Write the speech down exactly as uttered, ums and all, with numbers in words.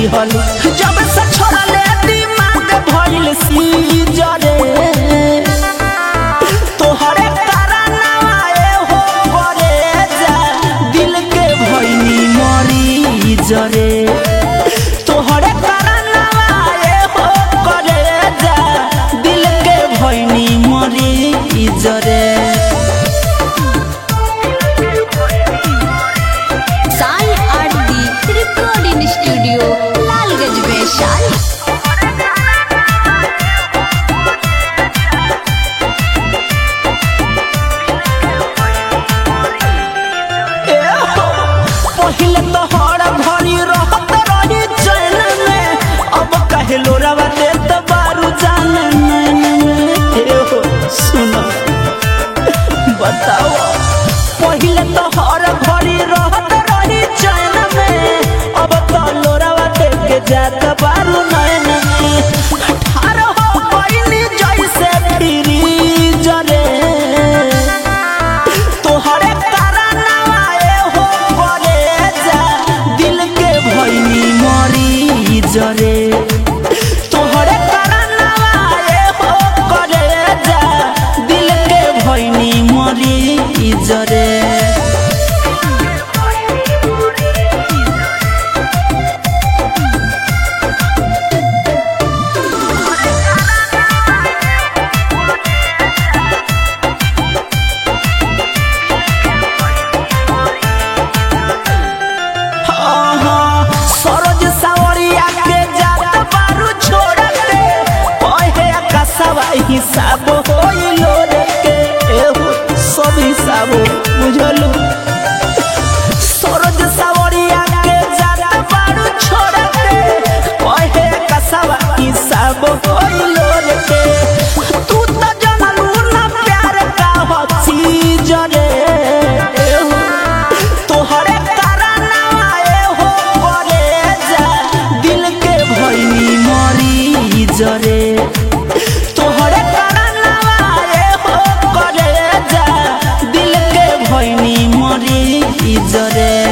दिहल जब से छोड़ले दिमाग भइल सीजरे तोहरे कारनावा ए हो करे जा दिल के भइनी मरी जरे तोहरे कारनावा ए हो करे जा दिल के भइनी मरी जरे स्टूडियो लालगंज वैशाली पहले तो हर घड़ी रहत रही चैन में अब कहे लोरावा देत बारू जान हो सुनो बताओ पहले तो हर घड़ी रहत रही चैन में अब तो लोरावा देख के जात बारू नैन में ठार हो गइली जैसे फिरी जरे तोहरे कारनावा ए हो करे जा दिल के भइनी मरी जरे तोहरे कारनावा ए हो करे जा दिल के भइनी मरी जरे सरोज सावरिया के जात बारू छोड़ के ओहे कसवा हिसाब होइलो रे के एहो सब हिसाब बुझलू सरोज सावरिया के जात बारू छोड़ के ओहे कसवा हिसाब होइलो रे के तू त जानलू ना प्यार का हो चीज रे एहो तोहरे कारनावा ए हो करे जा दिल के भइनी मरी जरे तोहरे कारनावा ए हो करे जा दिल के भइनी मरी जरे।